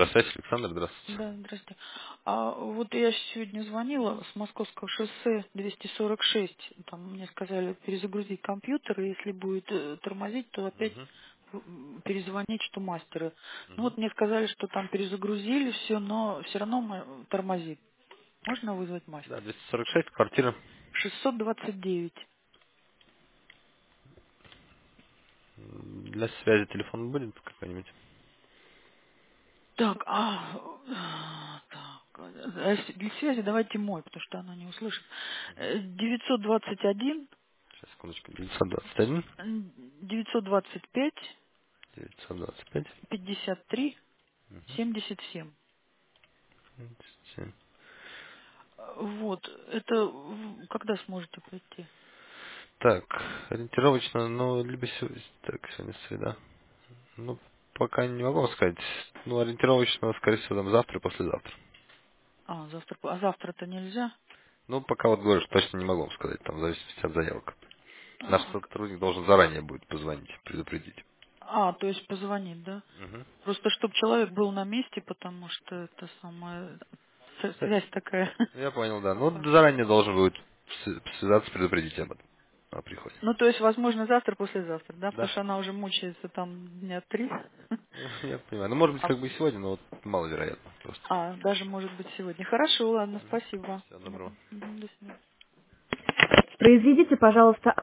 Здравствуйте, Александр, здравствуйте. Да, здрасте. А вот я сегодня звонила с Московского шоссе 246. Там мне сказали перезагрузить компьютер, и если будет тормозить, то опять Угу, перезвонить, что мастеры. Ну угу. вот мне сказали, что там перезагрузили все, но все равно тормозит. Можно вызвать Да, мастера? 246, квартира. 629. Для связи телефон будет какой-нибудь? Так, для связи давайте мой, потому что она не услышит. 921 Сейчас, секундочку. 921, 925 925, 53 77. 7. Вот, это когда сможете прийти? Так, ориентировочно, ну, либо сегодня, так, сегодня среда. Ну, пока не могу вам сказать. Ну, ориентировочно, скорее всего, там завтра и послезавтра. Завтра, а завтра-то нельзя? Ну, пока вот говорю, что точно не могу вам сказать, там, в зависимости от заявок. Наш А, сотрудник должен заранее будет позвонить, предупредить. то есть позвонить, да? Угу. Просто чтобы человек был на месте, потому что это самая связь такая. Я понял, да. Ну, Опасная. заранее должен будет связаться, предупредить об этом. О приходе. Ну, то есть, возможно, завтра, послезавтра, да? Потому Да. что она уже мучается там дня 3. Я понимаю. Ну, может быть, А, как бы и сегодня, но вот маловероятно просто. даже может быть сегодня. Хорошо, ладно, Мгм. спасибо. Всего доброго. До свидания. Произведите, пожалуйста,